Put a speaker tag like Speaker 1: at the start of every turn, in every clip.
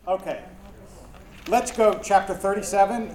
Speaker 1: Okay, let's go chapter 37.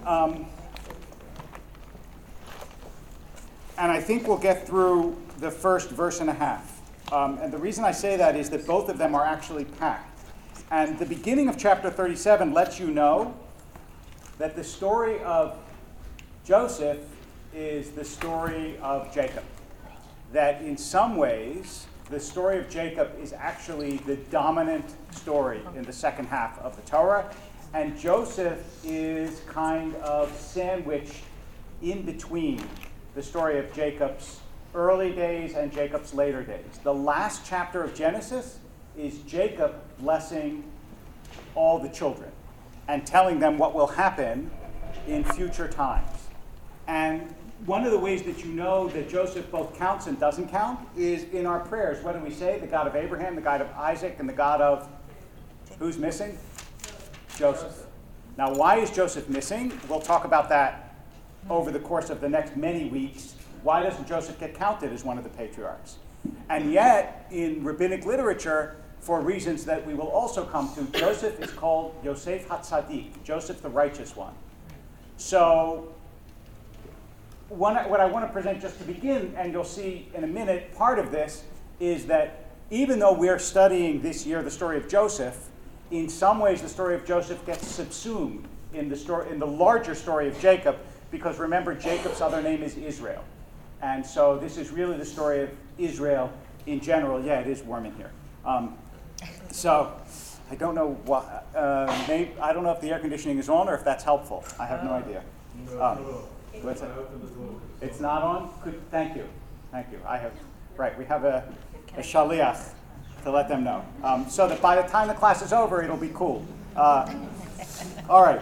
Speaker 1: And I think we'll get through the first verse and a half. And the reason I say that is that both of them are actually packed. And the beginning of chapter 37 lets you know that the story of Joseph is the story of Jacob. That in some ways, the story of Jacob is actually the dominant story in the second half of the Torah. And Joseph is kind of sandwiched in between the story of Jacob's early days and Jacob's later days. The last chapter of Genesis is Jacob blessing all the children and telling them what will happen in future times. And one of the ways that you know that Joseph both counts and doesn't count is in our prayers. What do we say? The God of Abraham, the God of Isaac, and the God of... Who's missing? Joseph. Now, why is Joseph missing? We'll talk about that over the course of the next many weeks. Why doesn't Joseph get counted as one of the patriarchs? And yet, in rabbinic literature, for reasons that we will also come to, Joseph is called Yosef HaTzadik, Joseph the righteous one. So, what I want to present just to begin, and you'll see in a minute, part of this is that even though we're studying this year the story of Joseph, in some ways the story of Joseph gets subsumed in the larger story of Jacob, because remember, Jacob's other name is Israel. And so this is really the story of Israel in general. Yeah, it is warm in here. So I don't know what, I don't know if the air conditioning is on or if that's helpful. I have no idea. What's it? It's not on? Thank you. We have a shaliach to let them know. So that by the time the class is over, it'll be cool. All right.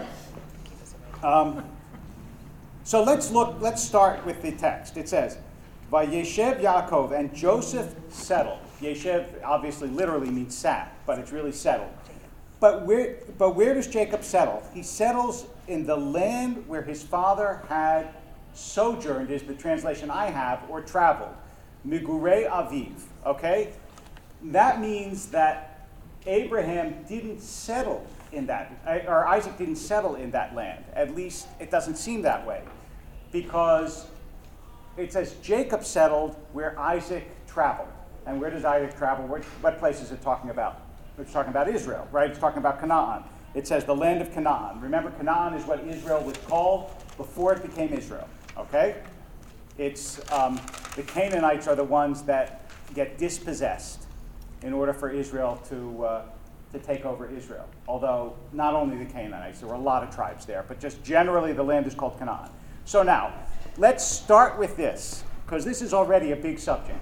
Speaker 1: So let's start with the text. It says, Vayeshev Yaakov, and Joseph settled. Yeshev obviously literally means sat, but it's really settled. But where does Jacob settle? He settles in the land where his father had sojourned, is the translation I have, or traveled. Migurei Aviv, okay? That means that Abraham didn't settle in that, or Isaac didn't settle in that land. At least it doesn't seem that way. Because it says Jacob settled where Isaac traveled. And where does Isaac travel? What place is it talking about? It's talking about Israel, right? It's talking about Canaan. It says the land of Canaan. Remember, Canaan is what Israel was called before it became Israel, okay? It's the Canaanites are the ones that get dispossessed in order for Israel to take over Israel. Although not only the Canaanites, there were a lot of tribes there, but just generally the land is called Canaan. So now, let's start with this, because this is already a big subject.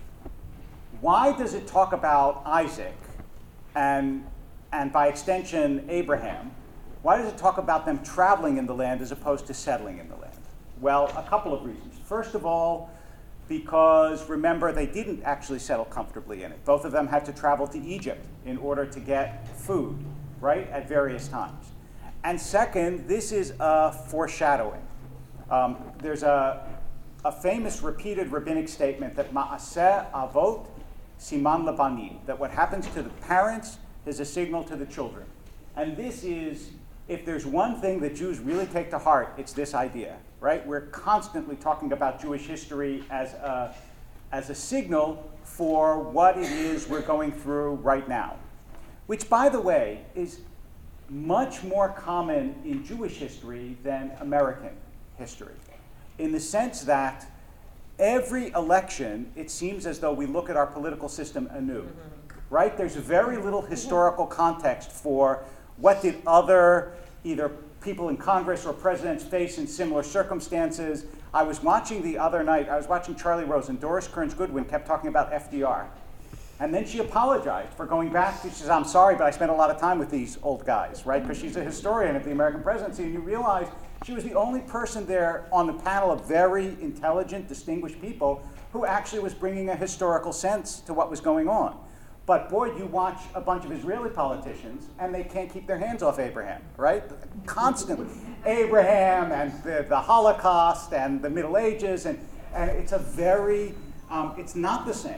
Speaker 1: Why does it talk about Isaac and by extension Abraham? Why does it talk about them traveling in the land as opposed to settling in the land? Well, a couple of reasons. First of all, because remember, they didn't actually settle comfortably in it. Both of them had to travel to Egypt in order to get food, right, at various times. And second, this is a foreshadowing. There's a famous repeated rabbinic statement that Ma'aseh Avot Siman Labanim, that what happens to the parents is a signal to the children. And this is, if there's one thing that Jews really take to heart, it's this idea, right? We're constantly talking about Jewish history as a signal for what it is we're going through right now. Which, by the way, is much more common in Jewish history than American history, in the sense that every election, it seems as though we look at our political system anew, right? There's very little historical context for what did other either people in Congress or presidents face in similar circumstances. I was watching the other night, Charlie Rose, and Doris Kearns Goodwin kept talking about FDR. And then she apologized for going back. She says, I'm sorry, but I spent a lot of time with these old guys, right? Because she's a historian of the American presidency, and you realize she was the only person there on the panel of very intelligent, distinguished people who actually was bringing a historical sense to what was going on. But boy, you watch a bunch of Israeli politicians, and they can't keep their hands off Abraham, right? Constantly. Abraham and the Holocaust and the Middle Ages, and it's a very, it's not the same.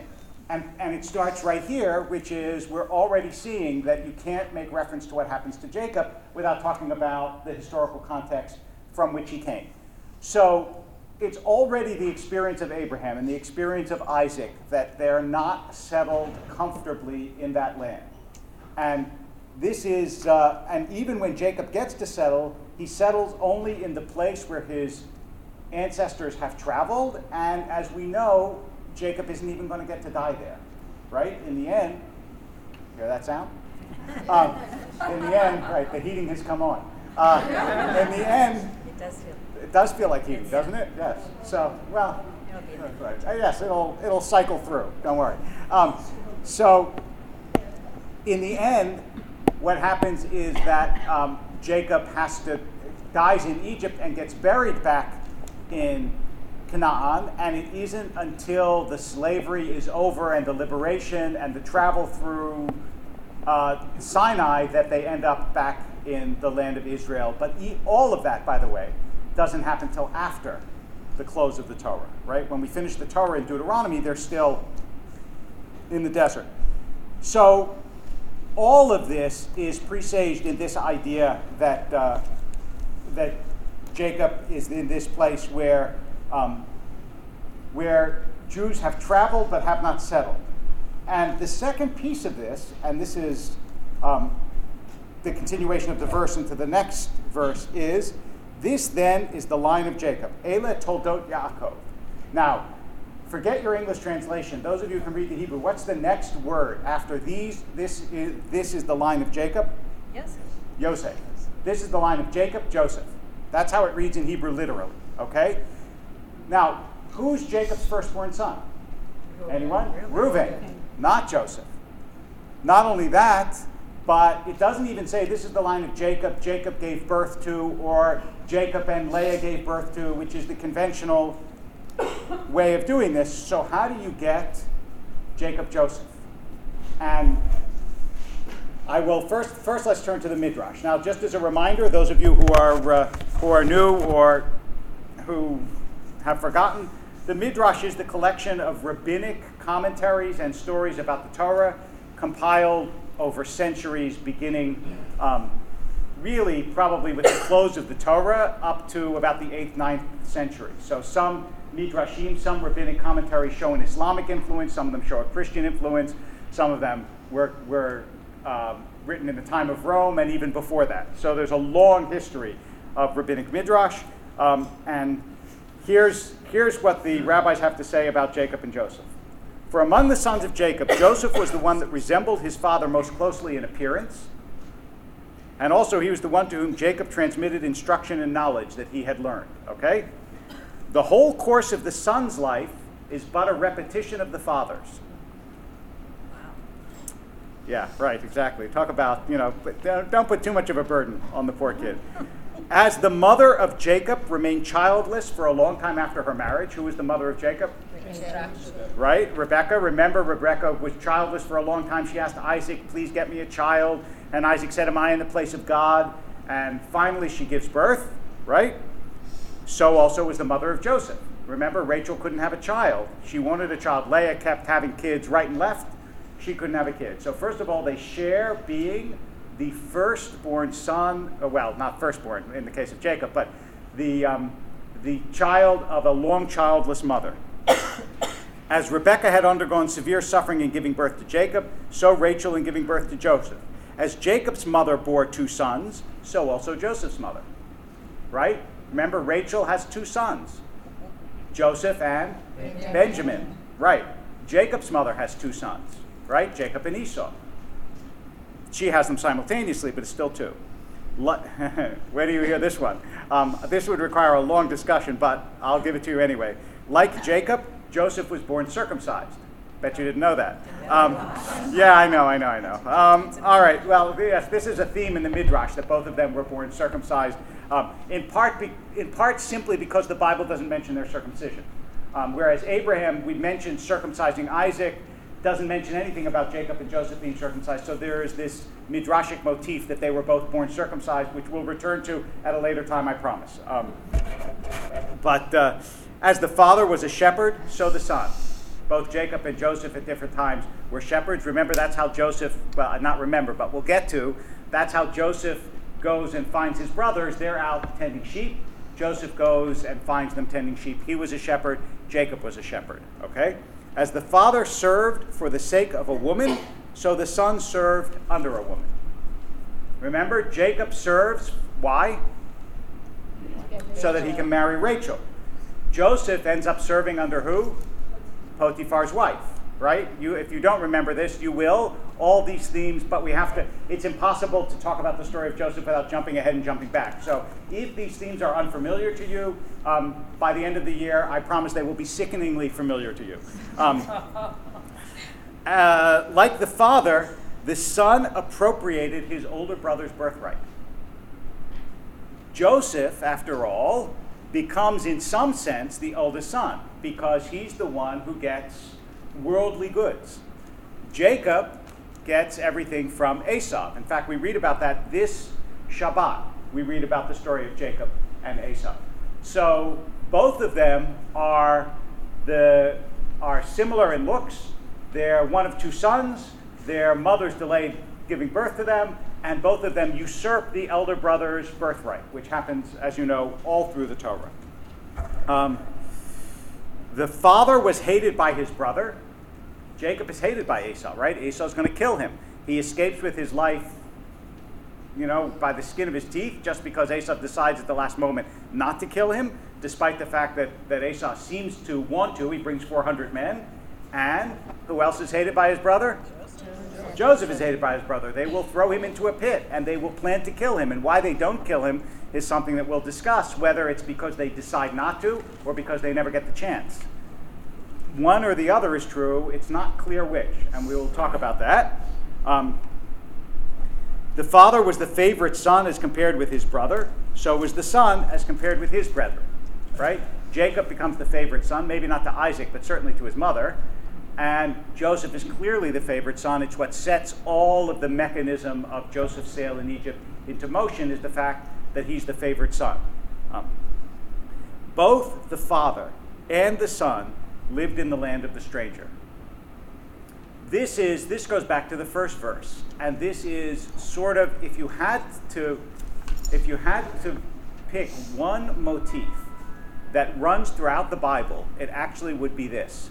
Speaker 1: And it starts right here, which is we're already seeing that you can't make reference to what happens to Jacob without talking about the historical context from which he came. So it's already the experience of Abraham and the experience of Isaac that they're not settled comfortably in that land. And this is, and even when Jacob gets to settle, he settles only in the place where his ancestors have traveled, and as we know, Jacob isn't even going to get to die there, right? In the end, hear that sound? In the end, right, the heating has come on. In the end, it does feel like heating, doesn't it? Yes. So, well, right. Yes, it'll cycle through. Don't worry. So, in the end, what happens is that Jacob dies in Egypt and gets buried back in Canaan, and it isn't until the slavery is over and the liberation and the travel through Sinai that they end up back in the land of Israel. But all of that, by the way, doesn't happen until after the close of the Torah, right? When we finish the Torah in Deuteronomy, they're still in the desert. So all of this is presaged in this idea that that Jacob is in this place where Jews have traveled but have not settled. And the second piece of this, and this is the continuation of the verse into the next verse, is this then is the line of Jacob. Ele toldot Yaakov. Now, forget your English translation. Those of you who can read the Hebrew, what's the next word after these? This is the line of Jacob?
Speaker 2: Yosef.
Speaker 1: Yosef. This is the line of Jacob, Joseph. That's how it reads in Hebrew literally, okay? Now, who's Jacob's firstborn son? Anyone? Reuben, not Joseph. Not only that, but it doesn't even say this is the line of Jacob gave birth to, or Jacob and Leah gave birth to, which is the conventional way of doing this. So how do you get Jacob, Joseph? And I will first let's turn to the Midrash. Now, just as a reminder, those of you who are new or who have forgotten, the Midrash is the collection of rabbinic commentaries and stories about the Torah compiled over centuries, beginning really probably with the close of the Torah up to about the 8th, 9th century. So some Midrashim, some rabbinic commentaries show an Islamic influence, some of them show a Christian influence, some of them were written in the time of Rome and even before that. So there's a long history of rabbinic Midrash. And here's what the rabbis have to say about Jacob and Joseph. For among the sons of Jacob, Joseph was the one that resembled his father most closely in appearance. And also he was the one to whom Jacob transmitted instruction and knowledge that he had learned. Okay? The whole course of the son's life is but a repetition of the father's. Yeah, right, exactly. Talk about, but don't put too much of a burden on the poor kid. As the mother of Jacob remained childless for a long time after her marriage, who was the mother of Jacob? Right, Rebecca. Remember, Rebecca was childless for a long time. She asked Isaac, please get me a child. And Isaac said, am I in the place of God? And finally she gives birth, right? So also was the mother of Joseph. Remember, Rachel couldn't have a child. She wanted a child. Leah kept having kids right and left. She couldn't have a kid. So first of all, they share being the firstborn son, well, not firstborn in the case of Jacob, but the child of a long childless mother. As Rebekah had undergone severe suffering in giving birth to Jacob, so Rachel in giving birth to Joseph. As Jacob's mother bore 2 sons, so also Joseph's mother. Right? Remember, Rachel has 2 sons, Joseph and Benjamin. Right. Jacob's mother has 2 sons. Right? Jacob and Esau. She has them simultaneously, but it's still 2. Where do you hear this one? This would require a long discussion, but I'll give it to you anyway. Like Jacob, Joseph was born circumcised. Bet you didn't know that. Yeah, I know. All right, well, yes, this is a theme in the Midrash, that both of them were born circumcised, in part simply because the Bible doesn't mention their circumcision. Whereas Abraham, we mentioned circumcising Isaac, doesn't mention anything about Jacob and Joseph being circumcised. So there is this midrashic motif that they were both born circumcised, which we'll return to at a later time, I promise. But as the father was a shepherd, so the son. Both Jacob and Joseph at different times were shepherds. Remember, that's how Joseph, well, not remember, but we'll get to, that's how Joseph goes and finds his brothers. They're out tending sheep. Joseph goes and finds them tending sheep. He was a shepherd. Jacob was a shepherd. Okay? As the father served for the sake of a woman, so the son served under a woman. Remember, Jacob serves. Why? So that he can marry Rachel. Joseph ends up serving under who? Potiphar's wife. Right? If you don't remember this, you will. All these themes, but we have to, it's impossible to talk about the story of Joseph without jumping ahead and jumping back. So if these themes are unfamiliar to you, by the end of the year, I promise they will be sickeningly familiar to you. Like the father, the son appropriated his older brother's birthright. Joseph, after all, becomes in some sense the oldest son because he's the one who gets worldly goods. Jacob gets everything from Esau. In fact, we read about that this Shabbat. We read about the story of Jacob and Esau. So both of them are similar in looks. They're one of two sons. Their mothers delayed giving birth to them, and both of them usurp the elder brother's birthright, which happens, as you know, all through the Torah. The father was hated by his brother. Jacob is hated by Esau, right? Esau's going to kill him. He escapes with his life, by the skin of his teeth, just because Esau decides at the last moment not to kill him, despite the fact that Esau seems to want to. He brings 400 men. And who else is hated by his brother? Joseph is hated by his brother. They will throw him into a pit, and they will plan to kill him. And why they don't kill him is something that we'll discuss, whether it's because they decide not to or because they never get the chance. One or the other is true. It's not clear which, and we will talk about that. The father was the favorite son as compared with his brother. So was the son as compared with his brethren, right? Jacob becomes the favorite son, maybe not to Isaac, but certainly to his mother. And Joseph is clearly the favorite son. It's what sets all of the mechanism of Joseph's sale in Egypt into motion, is the fact that he's the favorite son. Both the father and the son lived in the land of the stranger. This goes back to the first verse, and this is sort of, if you had to pick one motif that runs throughout the Bible, it actually would be this.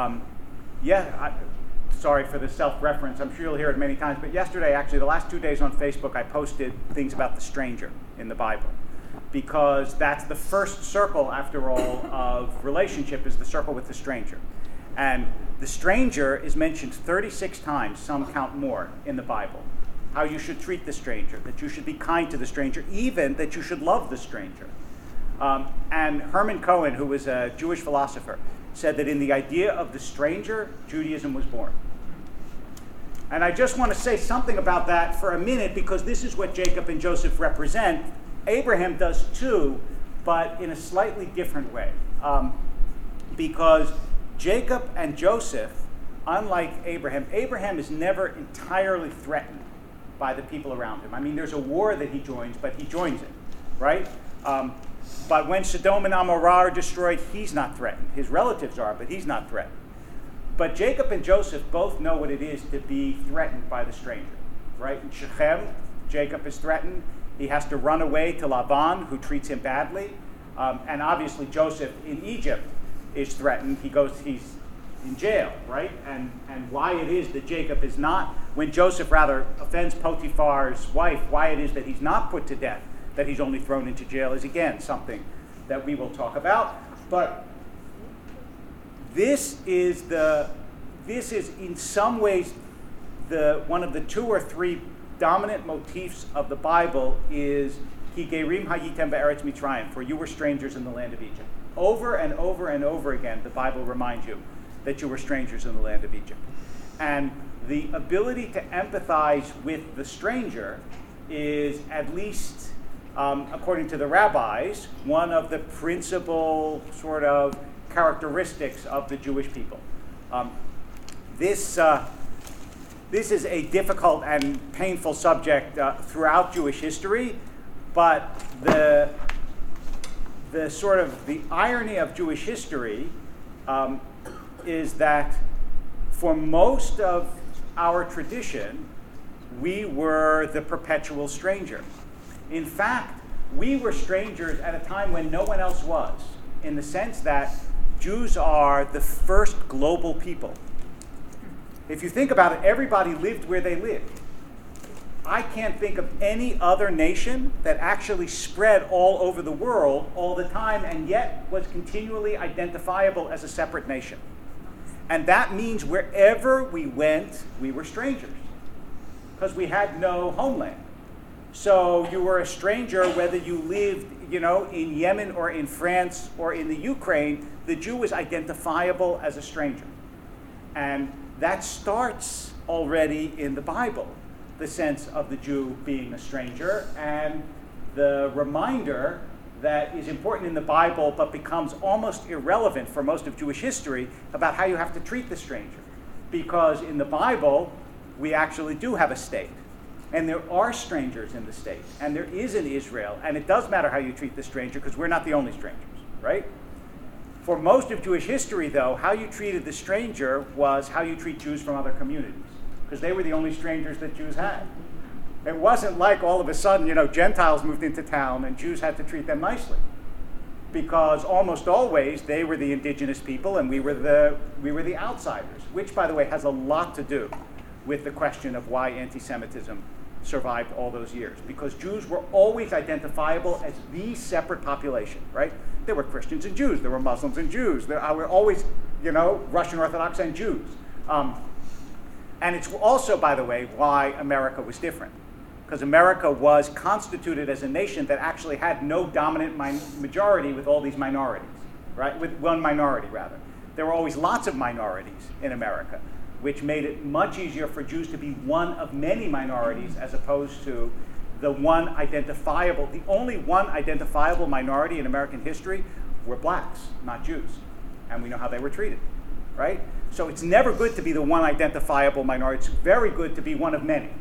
Speaker 1: Sorry for the self-reference. I'm sure you'll hear it many times. But yesterday, actually, the last 2 days on Facebook, I posted things about the stranger in the Bible. Because that's the first circle, after all, of relationship, is the circle with the stranger. And the stranger is mentioned 36 times, some count more, in the Bible. How you should treat the stranger, that you should be kind to the stranger, even that you should love the stranger. And Herman Cohen, who was a Jewish philosopher, said that in the idea of the stranger, Judaism was born. And I just want to say something about that for a minute, because this is what Jacob and Joseph represent. Abraham does too, but in a slightly different way. Because Jacob and Joseph, unlike Abraham is never entirely threatened by the people around him. I mean, there's a war that he joins, but he joins it, right? But when Sodom and Amorah are destroyed, he's not threatened. His relatives are, but he's not threatened. But Jacob and Joseph both know what it is to be threatened by the stranger, right? In Shechem, Jacob is threatened. He has to run away to Laban, who treats him badly. And obviously Joseph in Egypt is threatened. He's in jail, right? And why it is that Jacob is not, when Joseph rather offends Potiphar's wife, why it is that he's not put to death, that he's only thrown into jail, is again something that we will talk about. But this is in some ways one of the 2 or 3 dominant motifs of the Bible is Ki gerim hayitem be'eretz Mitzrayim, for you were strangers in the land of Egypt. Over and over and over again, the Bible reminds you that you were strangers in the land of Egypt. And the ability to empathize with the stranger is, at least according to the rabbis, one of the principal sort of characteristics of the Jewish people. This is a difficult and painful subject throughout Jewish history, but the sort of the irony of Jewish history is that for most of our tradition, we were the perpetual stranger. In fact, we were strangers at a time when no one else was, in the sense that Jews are the first global people. If you think about it, everybody lived where they lived. I can't think of any other nation that actually spread all over the world all the time and yet was continually identifiable as a separate nation. And that means wherever we went, we were strangers, because we had no homeland. So you were a stranger whether you lived, in Yemen or in France or in the Ukraine. The Jew was identifiable as a stranger. And that starts already in the Bible, the sense of the Jew being a stranger, and the reminder that is important in the Bible but becomes almost irrelevant for most of Jewish history about how you have to treat the stranger. Because in the Bible, we actually do have a state. And there are strangers in the state. And there is an Israel. And it does matter how you treat the stranger, because we're not the only strangers, right? For most of Jewish history, though, how you treated the stranger was how you treat Jews from other communities, because they were the only strangers that Jews had. It wasn't like all of a sudden, Gentiles moved into town and Jews had to treat them nicely, because almost always they were the indigenous people and we were the outsiders, which, by the way, has a lot to do with the question of why anti-Semitism survived all those years, because Jews were always identifiable as the separate population, right? There were Christians and Jews, there were Muslims and Jews, there were always, Russian Orthodox and Jews. And it's also, by the way, why America was different, because America was constituted as a nation that actually had no dominant majority with all these minorities, right? With one minority, rather. There were always lots of minorities in America, which made it much easier for Jews to be one of many minorities as opposed to the only one identifiable minority in American history were blacks, not Jews. And we know how they were treated, right? So it's never good to be the one identifiable minority. It's very good to be one of many.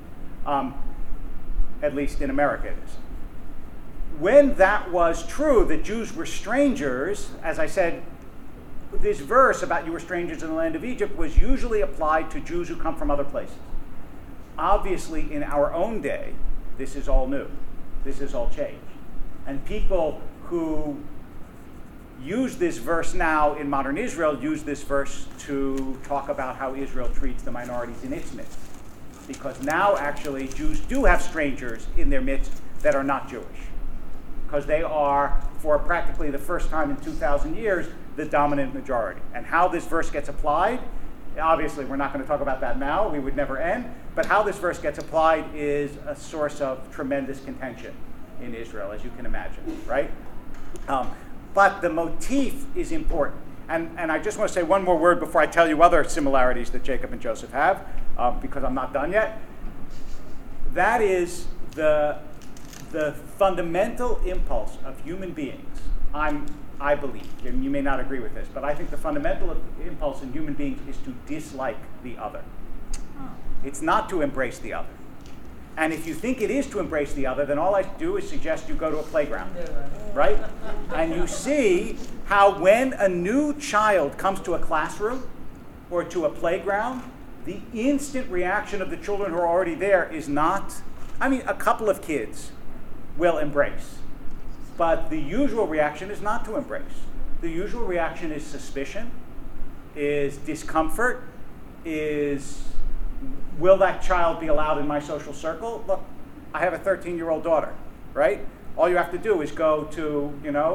Speaker 1: At least in America it is. When that was true, that Jews were strangers, as I said, this verse about you were strangers in the land of Egypt was usually applied to Jews who come from other places. Obviously, in our own day, this is all new. This is all changed. And people who use this verse now in modern Israel use this verse to talk about how Israel treats the minorities in its midst. Because now, actually, Jews do have strangers in their midst that are not Jewish. Because they are, for practically the first time in 2,000 years, the dominant majority. And how this verse gets applied, obviously we're not going to talk about that now, we would never end, but how this verse gets applied is a source of tremendous contention in Israel, as you can imagine, right? But the motif is important. And I just want to say one more word before I tell you other similarities that Jacob and Joseph have, because I'm not done yet. That is the fundamental impulse of human beings, I believe, and you may not agree with this, but I think the fundamental impulse in human beings is to dislike the other. It's not to embrace the other. And if you think it is to embrace the other, then all I do is suggest you go to a playground, right? And you see how when a new child comes to a classroom or to a playground, the instant reaction of the children who are already there is not, a couple of kids will embrace. But the usual reaction is not to embrace. The usual reaction is suspicion, is discomfort, is, will that child be allowed in my social circle? Look, I have a 13-year-old daughter, right? All you have to do is go to,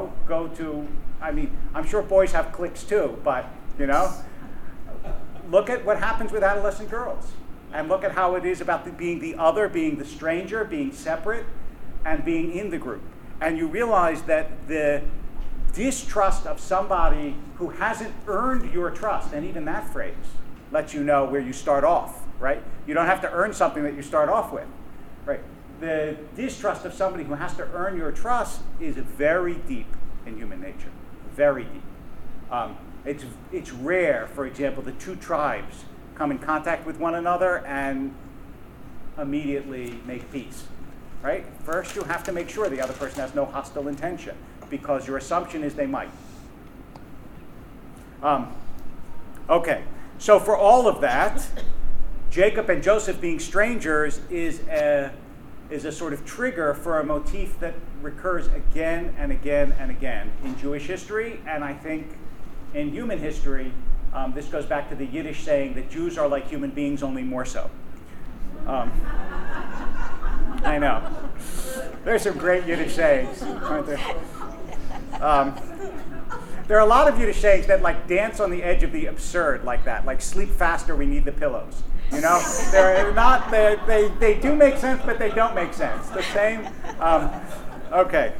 Speaker 1: I'm sure boys have cliques too, but, look at what happens with adolescent girls. And look at how it is about being the other, being the stranger, being separate, and being in the group. And you realize that the distrust of somebody who hasn't earned your trust, and even that phrase lets you know where you start off, right? You don't have to earn something that you start off with, right? The distrust of somebody who has to earn your trust is very deep in human nature, very deep. It's rare, for example, the two tribes come in contact with one another and immediately make peace. Right? First, you have to make sure the other person has no hostile intention, because your assumption is they might. Okay, so for all of that, Jacob and Joseph being strangers is a sort of trigger for a motif that recurs again and again and again in Jewish history, and I think in human history. This goes back to the Yiddish saying that Jews are like human beings, only more so. I know. There's some great Yiddish sayings, aren't there? There are a lot of Yiddish sayings that like dance on the edge of the absurd like that, like sleep faster, we need the pillows. You know, they do make sense, but they don't make sense. The same. Okay.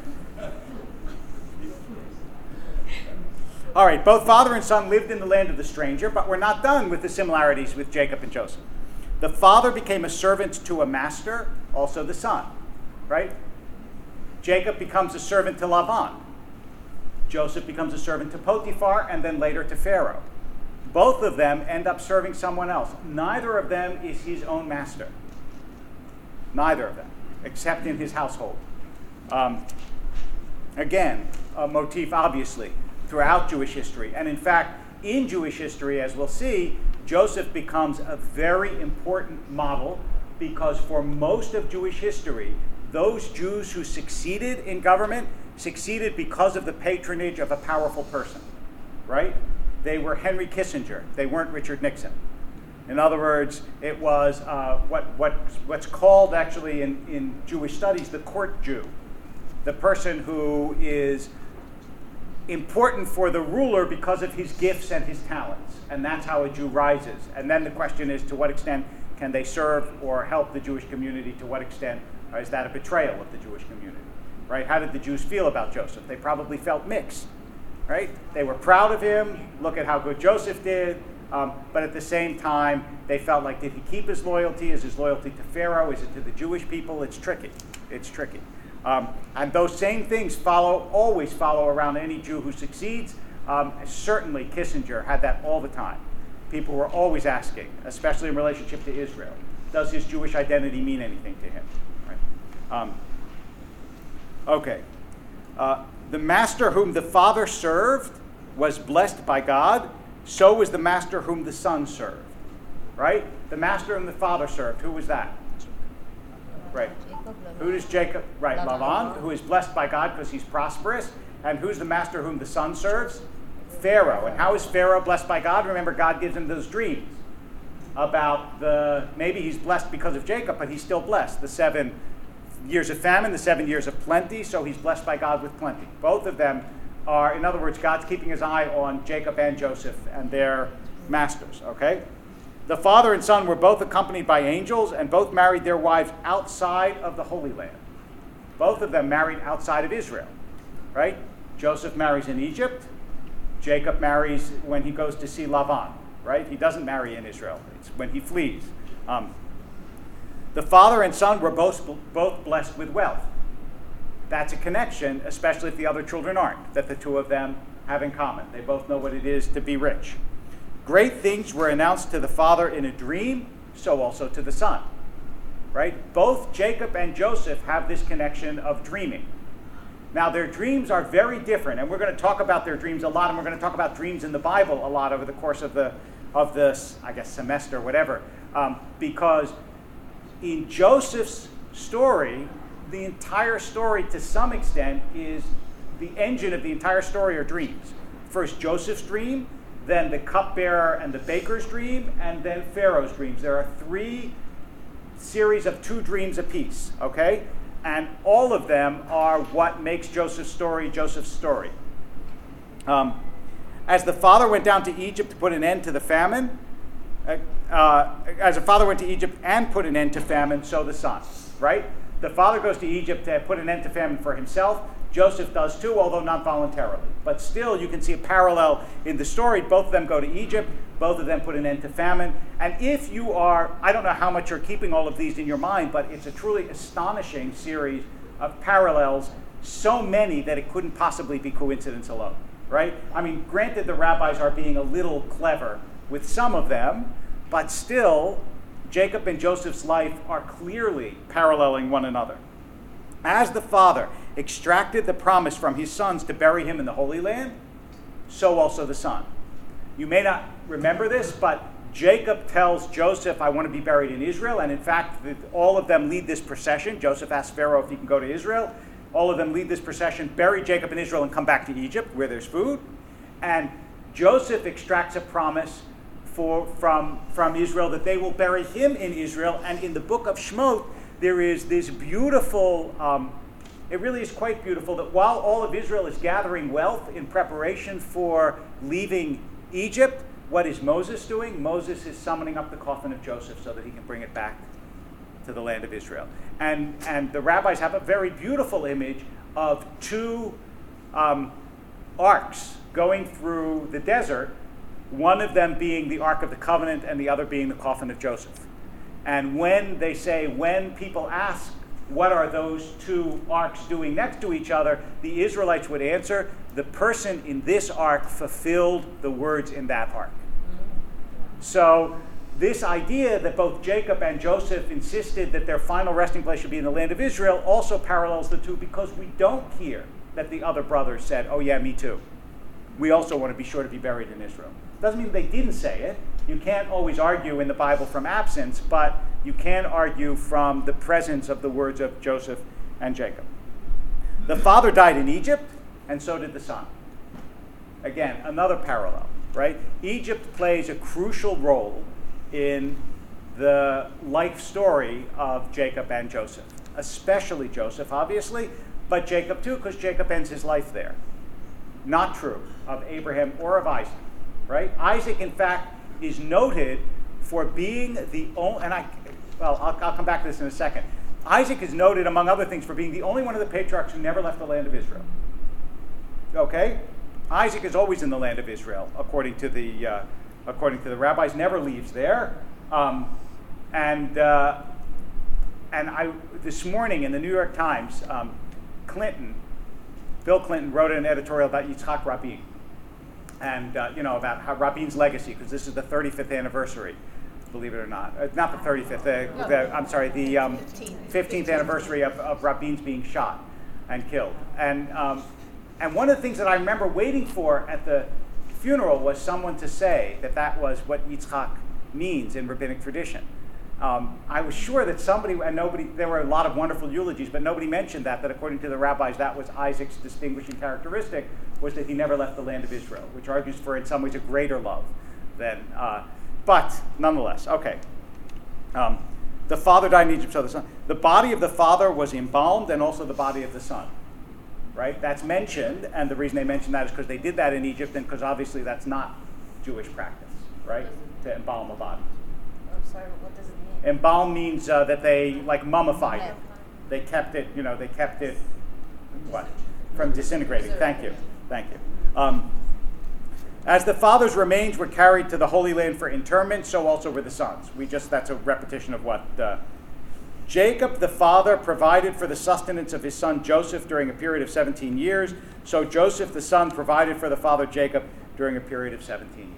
Speaker 1: All right, both father and son lived in the land of the stranger, but we're not done with the similarities with Jacob and Joseph. The father became a servant to a master, also the son, right? Jacob becomes a servant to Lavan. Joseph becomes a servant to Potiphar, and then later to Pharaoh. Both of them end up serving someone else. Neither of them is his own master. Neither of them, except in his household. Again, a motif, obviously, throughout Jewish history. And in fact, in Jewish history, as we'll see, Joseph becomes a very important model because for most of Jewish history, those Jews who succeeded in government succeeded because of the patronage of a powerful person, right? They were Henry Kissinger. They weren't Richard Nixon. In other words, it was what's called actually in Jewish studies the court Jew, the person who is important for the ruler because of his gifts and his talents. And that's how a Jew rises. And then the question is, to what extent can they serve or help the Jewish community? To what extent is that a betrayal of the Jewish community? Right? How did the Jews feel about Joseph? They probably felt mixed. Right? They were proud of him. Look at how good Joseph did. But at the same time, they felt like, did he keep his loyalty? Is his loyalty to Pharaoh? Is it to the Jewish people? It's tricky. It's tricky. And those same things always follow around any Jew who succeeds. Certainly Kissinger had that all the time. People were always asking, especially in relationship to Israel, does his Jewish identity mean anything to him? Right? Okay. The master whom the father served was blessed by God. So was the master whom the son served. Right? The master whom the father served. Who was that? Right. Who does Jacob? Right, Lavan, who is blessed by God because he's prosperous. And who's the master whom the son serves? Pharaoh. And how is Pharaoh blessed by God? Remember, God gives him those dreams about maybe he's blessed because of Jacob, but he's still blessed. The 7 years of famine, the 7 years of plenty, so he's blessed by God with plenty. Both of them are, in other words, God's keeping his eye on Jacob and Joseph and their masters, okay? The father and son were both accompanied by angels and both married their wives outside of the Holy Land. Both of them married outside of Israel, right? Joseph marries in Egypt. Jacob marries when he goes to see Lavan, right? He doesn't marry in Israel. It's when he flees. The father and son were both blessed with wealth. That's a connection, especially if the other children aren't, that the two of them have in common. They both know what it is to be rich. Great things were announced to the father in a dream, so also to the son. Right? Both Jacob and Joseph have this connection of dreaming. Now, their dreams are very different, and we're going to talk about their dreams a lot, and we're going to talk about dreams in the Bible a lot over the course of this, I guess, semester, whatever, because in Joseph's story, the entire story, to some extent, is the engine of the entire story are dreams. First, Joseph's dream, then the cupbearer and the baker's dream, and then Pharaoh's dreams. There are 3 series of 2 dreams apiece, okay? And all of them are what makes Joseph's story Joseph's story. As the father went down to Egypt to put an end to the famine, as the father went to Egypt and put an end to famine, so the son, right? The father goes to Egypt to put an end to famine for himself. Joseph does too, although not voluntarily. But still, you can see a parallel in the story. Both of them go to Egypt. Both of them put an end to famine. And if you are, I don't know how much you're keeping all of these in your mind, but it's a truly astonishing series of parallels, so many that it couldn't possibly be coincidence alone, right? I mean, granted, the rabbis are being a little clever with some of them, but still, Jacob and Joseph's life are clearly paralleling one another. As the father extracted the promise from his sons to bury him in the Holy Land, so also the son. You may not remember this, but Jacob tells Joseph, I want to be buried in Israel. And in fact, all of them lead this procession. Joseph asks Pharaoh if he can go to Israel. All of them lead this procession, bury Jacob in Israel, and come back to Egypt where there's food. And Joseph extracts a promise from Israel that they will bury him in Israel. And in the book of Shemot, there is this beautiful, it really is quite beautiful, that while all of Israel is gathering wealth in preparation for leaving Egypt, what is Moses doing? Moses is summoning up the coffin of Joseph so that he can bring it back to the land of Israel. And the rabbis have a very beautiful image of two arks going through the desert, one of them being the Ark of the Covenant and the other being the coffin of Joseph. And when people ask, what are those two arks doing next to each other, the Israelites would answer, the person in this ark fulfilled the words in that ark. So this idea that both Jacob and Joseph insisted that their final resting place should be in the land of Israel also parallels the two, because we don't hear that the other brothers said, oh yeah, me too. We also want to be sure to be buried in Israel. Doesn't mean they didn't say it. You can't always argue in the Bible from absence, but you can argue from the presence of the words of Joseph and Jacob. The father died in Egypt, and so did the son. Again, another parallel, right? Egypt plays a crucial role in the life story of Jacob and Joseph, especially Joseph, obviously, but Jacob too, because Jacob ends his life there. Not true of Abraham or of Isaac, right? Isaac, in fact, is noted for being the only, and I'll come back to this in a second. Isaac is noted, among other things, for being the only one of the patriarchs who never left the land of Israel. Okay? Isaac is always in the land of Israel, according to the rabbis, never leaves there. This morning in the New York Times, Bill Clinton wrote an editorial about Yitzhak Rabin, and about how Rabin's legacy, because this is the 35th anniversary, believe it or not. Not the 35th, the 15th anniversary of Rabin's being shot and killed. And one of the things that I remember waiting for at the funeral was someone to say that was what Yitzhak means in rabbinic tradition. I was sure that somebody, and nobody, there were a lot of wonderful eulogies, but nobody mentioned that according to the rabbis, that was Isaac's distinguishing characteristic, was that he never left the land of Israel, which argues for, in some ways, a greater love than, but nonetheless, okay. The father died in Egypt, so the son. The body of the father was embalmed, and also the body of the son, right? That's mentioned, and the reason they mention that is because they did that in Egypt, and because obviously that's not Jewish practice, right? To embalm a body.
Speaker 2: I'm sorry, what does it mean?
Speaker 1: Embalm means that they mummified it. They kept it, from disintegrating. Thank you. As the father's remains were carried to the Holy Land for interment, so also were the sons. That's a repetition of what Jacob, the father, provided for the sustenance of his son Joseph during a period of 17 years. So Joseph, the son, provided for the father Jacob during a period of 17 years.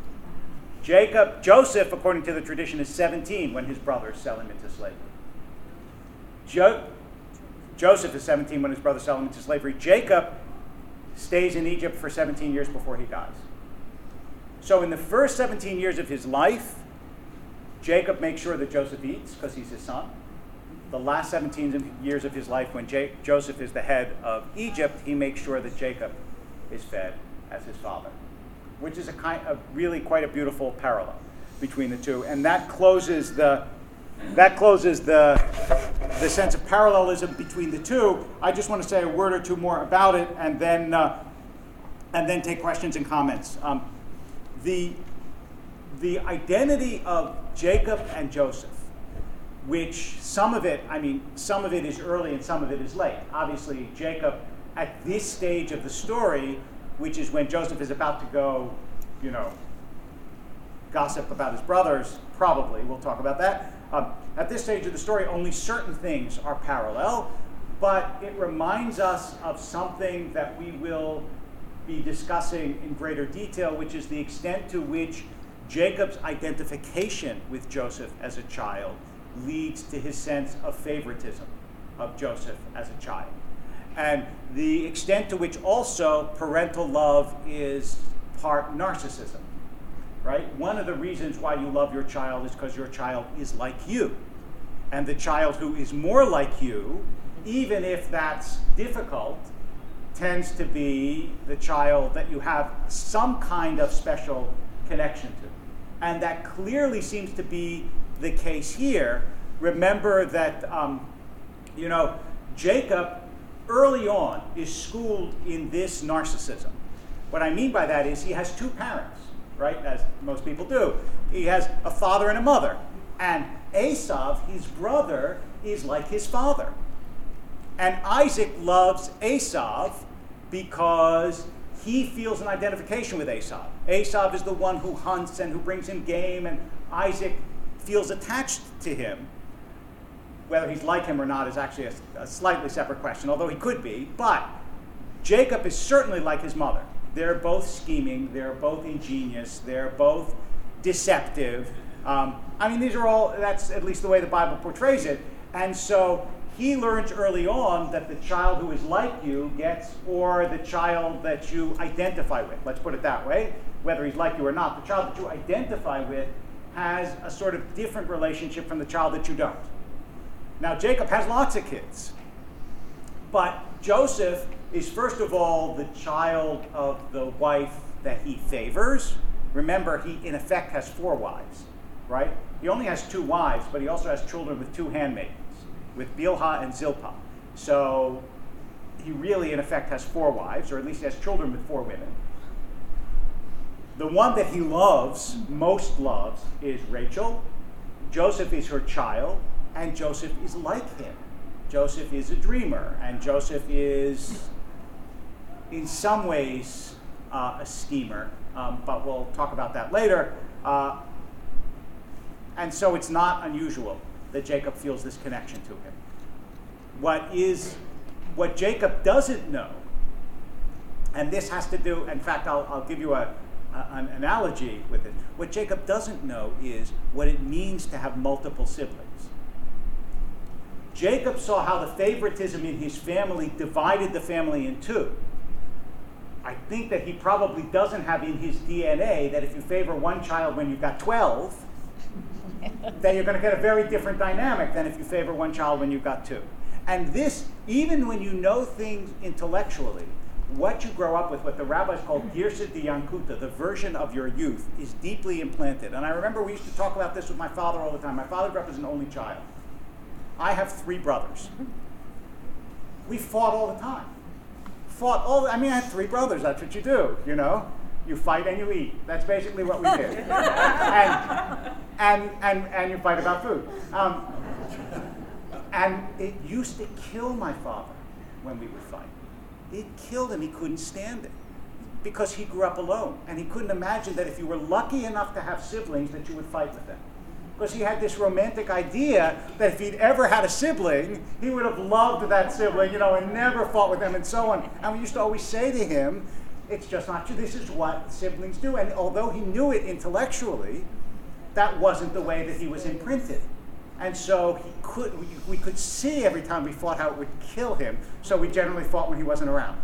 Speaker 1: Joseph, according to the tradition, is 17 when his brothers sell him into slavery. Joseph is 17 when his brothers sell him into slavery. Jacob stays in Egypt for 17 years before he dies. So in the first 17 years of his life, Jacob makes sure that Joseph eats because he's his son. The last 17 years of his life, when Joseph is the head of Egypt, he makes sure that Jacob is fed as his father, which is really quite a beautiful parallel between the two, and that closes the sense of parallelism between the two. I just want to say a word or two more about it, and then take questions and comments. The identity of Jacob and Joseph, which some of it is early and some of it is late. Obviously, Jacob, at this stage of the story, which is when Joseph is about to go, gossip about his brothers, probably. We'll talk about that. At this stage of the story, only certain things are parallel, but it reminds us of something that we will be discussing in greater detail, which is the extent to which Jacob's identification with Joseph as a child leads to his sense of favoritism of Joseph as a child. And the extent to which also parental love is part narcissism. right? One of the reasons why you love your child is because your child is like you. And the child who is more like you, even if that's difficult, tends to be the child that you have some kind of special connection to. And that clearly seems to be the case here. Remember that, Jacob early on is schooled in this narcissism. What I mean by that is he has two parents, right, as most people do. He has a father and a mother. And Esau, his brother, is like his father. And Isaac loves Esau because he feels an identification with Esau. Esau is the one who hunts and who brings him game, and Isaac feels attached to him. Whether he's like him or not is actually a slightly separate question, although he could be. But Jacob is certainly like his mother. They're both scheming, they're both ingenious, they're both deceptive. These are all, that's at least the way the Bible portrays it. And so he learns early on that the child who is like you gets, or the child that you identify with, let's put it that way, whether he's like you or not, the child that you identify with has a sort of different relationship from the child that you don't. Now, Jacob has lots of kids, but Joseph is first of all the child of the wife that he favors. Remember, he in effect has 4 wives, right? He only has 2 wives, but he also has children with 2 handmaidens, with Bilhah and Zilpah. So he really in effect has 4 wives, or at least he has children with 4 women. The one that he most loves, is Rachel. Joseph is her child, and Joseph is like him. Joseph is a dreamer, and Joseph is, in some ways, a schemer, but we'll talk about that later. And so it's not unusual that Jacob feels this connection to him. What Jacob doesn't know, and this has to do, in fact, I'll give you an analogy with it. What Jacob doesn't know is what it means to have multiple siblings. Jacob saw how the favoritism in his family divided the family in 2. I think that he probably doesn't have in his DNA that if you favor one child when you've got 12, then you're going to get a very different dynamic than if you favor one child when you've got 2. And this, even when you know things intellectually, what you grow up with, what the rabbis call Girsat Yankuta, the version of your youth, is deeply implanted. And I remember we used to talk about this with my father all the time. My father grew up as an only child. I have 3 brothers. We fought all the time. I had 3 brothers. That's what you do, you know. You fight and you eat. That's basically what we did. and you fight about food. And it used to kill my father when we would fight. It killed him. He couldn't stand it because he grew up alone. And he couldn't imagine that if you were lucky enough to have siblings that you would fight with them. Because he had this romantic idea that if he'd ever had a sibling, he would have loved that sibling, and never fought with them and so on. And we used to always say to him, it's just not true. This is what siblings do. And although he knew it intellectually, that wasn't the way that he was imprinted. And so we could see every time we fought how it would kill him. So we generally fought when he wasn't around.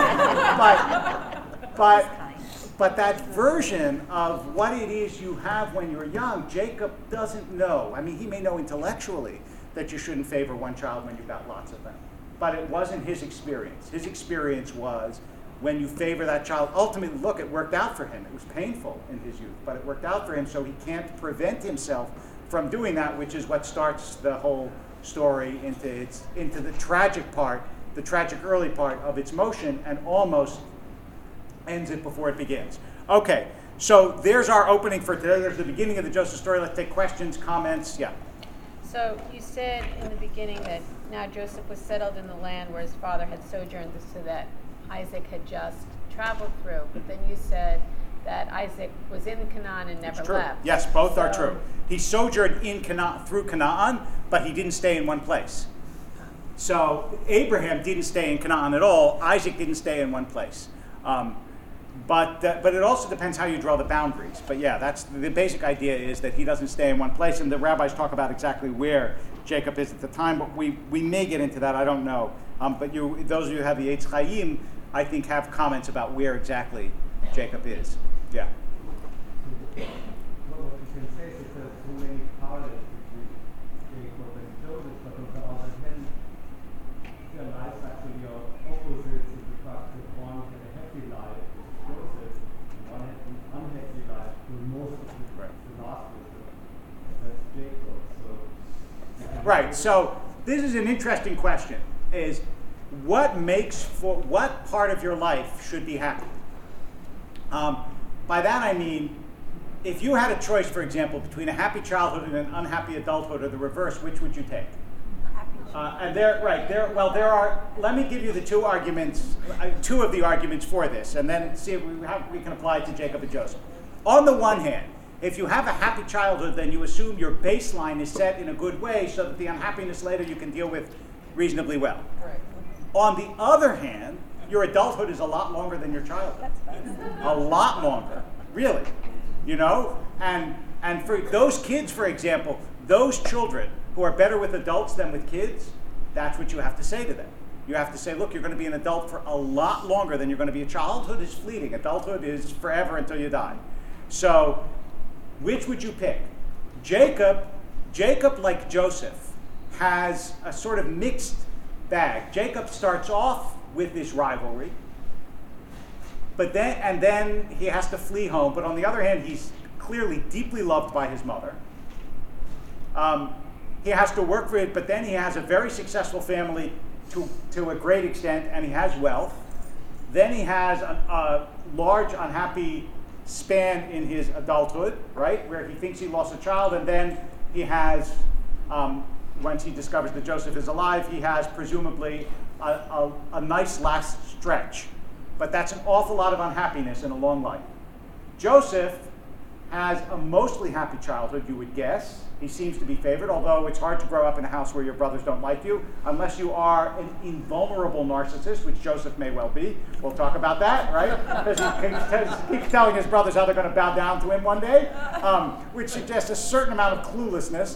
Speaker 1: But that version of what it is you have when you're young, Jacob doesn't know. I mean, he may know intellectually that you shouldn't favor one child when you've got lots of them. But it wasn't his experience. His experience was when you favor that child, ultimately, look, it worked out for him. It was painful in his youth, but it worked out for him, so he can't prevent himself from doing that, which is what starts the whole story into the tragic part, the tragic early part of its motion, and almost ends it before it begins. Okay, so there's our opening for today. There's the beginning of the Joseph story. Let's take questions, comments. Yeah.
Speaker 2: So you said in the beginning that now Joseph was settled in the land where his father had sojourned, so that Isaac had just traveled through. But then you said that Isaac was in Canaan and never left.
Speaker 1: Yes, both are true. He sojourned in Canaan, through Canaan, but he didn't stay in one place. So Abraham didn't stay in Canaan at all. Isaac didn't stay in one place. But it also depends how you draw the boundaries. But yeah, that's the basic idea, is that he doesn't stay in one place. And the rabbis talk about exactly where Jacob is at the time. But we may get into that. I don't know. But those of you who have the Eitz Chaim, I think, have comments about where exactly Jacob is. Yeah. Right. So this is an interesting question. Is what part of your life should be happy? By that I mean, if you had a choice, for example, between a happy childhood and an unhappy adulthood, or the reverse, which would you take? Let me give you the two of the arguments for this, and then see if we can apply it to Jacob and Joseph. On the one hand, if you have a happy childhood, then you assume your baseline is set in a good way so that the unhappiness later you can deal with reasonably well.
Speaker 3: Right.
Speaker 1: On the other hand, your adulthood is a lot longer than your childhood. A lot longer, really. You know? And for those kids, for example, those children who are better with adults than with kids, that's what you have to say to them. You have to say, look, you're going to be an adult for a lot longer than you're going to be a child. Childhood is fleeting. Adulthood is forever until you die. So, which would you pick? Jacob, like Joseph, has a sort of mixed bag. Jacob starts off with this rivalry, but then he has to flee home. But on the other hand, he's clearly deeply loved by his mother. He has to work for it, but then he has a very successful family to a great extent, and he has wealth. Then he has a large unhappy span in his adulthood, right, where he thinks he lost a child, and then he has, once he discovers that Joseph is alive, he has presumably a nice last stretch. But that's an awful lot of unhappiness in a long life. Joseph has a mostly happy childhood, you would guess. He seems to be favored, although it's hard to grow up in a house where your brothers don't like you, unless you are an invulnerable narcissist, which Joseph may well be. We'll talk about that, right? Because he keeps telling his brothers how they're going to bow down to him one day, which suggests a certain amount of cluelessness.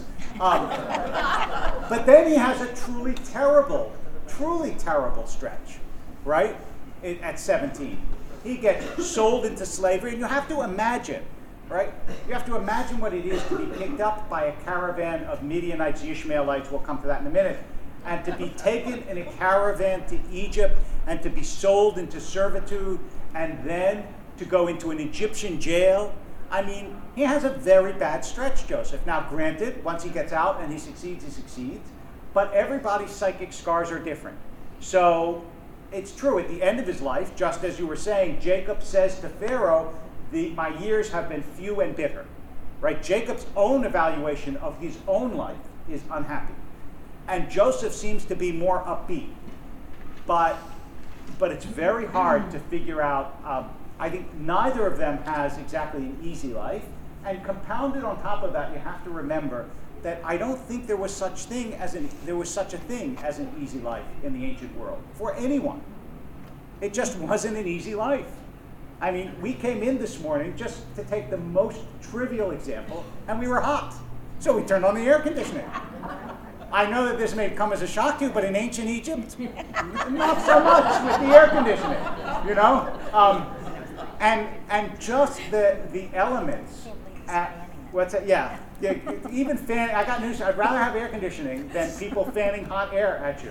Speaker 1: But then he has a truly terrible stretch, right? At 17. He gets sold into slavery, and you have to imagine, right? You have to imagine what it is to be picked up by a caravan of Midianites, Ishmaelites, we'll come to that in a minute, and to be taken in a caravan to Egypt and to be sold into servitude and then to go into an Egyptian jail. I mean, he has a very bad stretch, Joseph. Now, granted, once he gets out and he succeeds, but everybody's psychic scars are different. So it's true, at the end of his life, just as you were saying, Jacob says to Pharaoh, my years have been few and bitter, right? Jacob's own evaluation of his own life is unhappy. And Joseph seems to be more upbeat. But it's very hard to figure out. I think neither of them has exactly an easy life. And compounded on top of that, you have to remember that I don't think there was such a thing as an easy life in the ancient world for anyone. It just wasn't an easy life. I mean, we came in this morning, just to take the most trivial example, and we were hot. So we turned on the air conditioning. I know that this may come as a shock to you, but in ancient Egypt, not so much with the air conditioning, you know? And just the elements. What's that? Yeah. Even fan. I got news. I'd rather have air conditioning than people fanning hot air at you.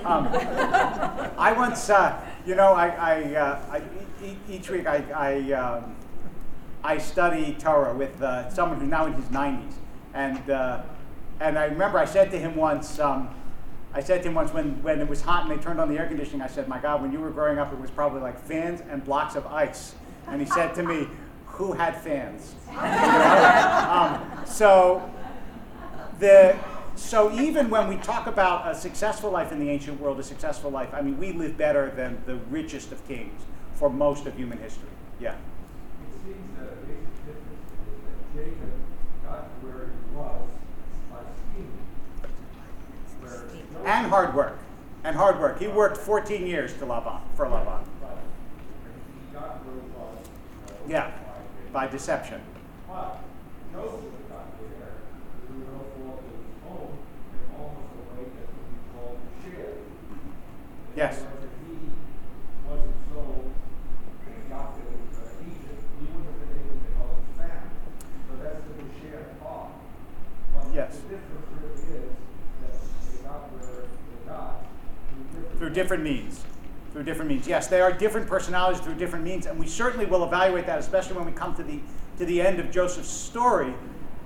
Speaker 1: I once, each week I study Torah with someone who's now in his 90s, and I remember I said to him once when it was hot and they turned on the air conditioning, I said, "My God, when you were growing up, it was probably like fans and blocks of ice." And he said to me, "Who had fans?" So even when we talk about a successful life in the ancient world, a successful life, I mean, we live better than the richest of kings for most of human history. Yeah.
Speaker 4: It seems that a big difference is that Jacob got where he was by scheming.
Speaker 1: And hard work. He worked 14 years for Laban.
Speaker 4: He got where he was.
Speaker 1: Yeah, by deception.
Speaker 4: But Joseph got there through no fault of his own, in almost a way that would be called share.
Speaker 1: Yes.
Speaker 4: He wasn't so adopted Egypt, he wouldn't have been able to help his family. So that's the share part. But
Speaker 1: yes.
Speaker 4: The difference really is that they got where they got
Speaker 1: through different means. Through different means. Yes, they are different personalities through different means, and we certainly will evaluate that, especially when we come to the end of Joseph's story.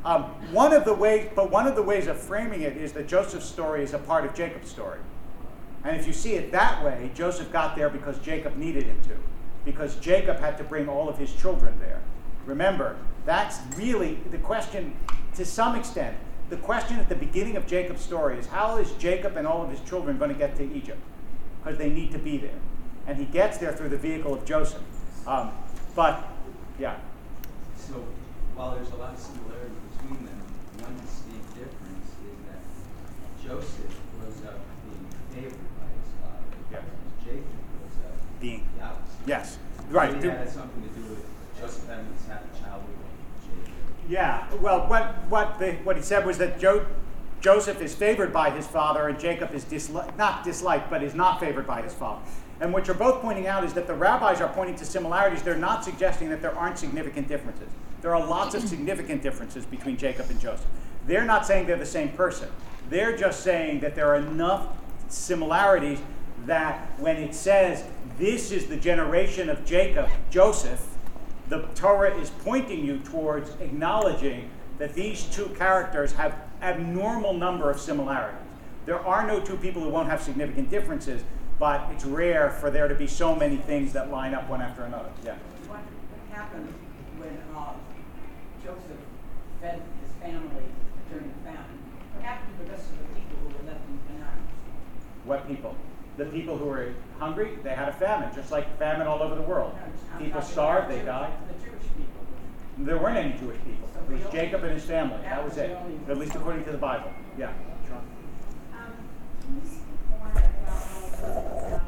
Speaker 1: One of the ways of framing it is that Joseph's story is a part of Jacob's story. And if you see it that way, Joseph got there because Jacob needed him to, because Jacob had to bring all of his children there. Remember, that's really the question, to some extent. The question at the beginning of Jacob's story is, how is Jacob and all of his children going to get to Egypt? Because they need to be there. And he gets there through the vehicle of Joseph. Yeah.
Speaker 3: So, while there's a lot of similarity between them, one distinct difference is that Joseph grows up being favored by his father,
Speaker 1: Yeah.
Speaker 3: whereas Jacob grows up
Speaker 1: Being.
Speaker 3: the opposite.
Speaker 1: Yes. Right.
Speaker 3: Maybe that has something to do with Joseph having to have a child with Jacob.
Speaker 1: Yeah, well, what he said was that Joseph is favored by his father, and Jacob is not disliked, but is not favored by his father. And what you're both pointing out is that the rabbis are pointing to similarities. They're not suggesting that there aren't significant differences. There are lots of significant differences between Jacob and Joseph. They're not saying they're the same person. They're just saying that there are enough similarities that when it says, this is the generation of Joseph, the Torah is pointing you towards acknowledging that these two characters have abnormal number of similarities. There are no two people who won't have significant differences, but it's rare for there to be so many things that line up one after another. Yeah.
Speaker 5: What happened when Joseph fed his family during the famine? What happened to the rest of the people who were left in Canaan?
Speaker 1: What people? The people who were hungry, they had a famine, just like famine all over the world. People starved, they died.
Speaker 5: The Jewish people.
Speaker 1: There weren't any Jewish people. It was Jacob and his family. That was it. At least according to the Bible. Yeah. Sean?
Speaker 6: Can you speak more about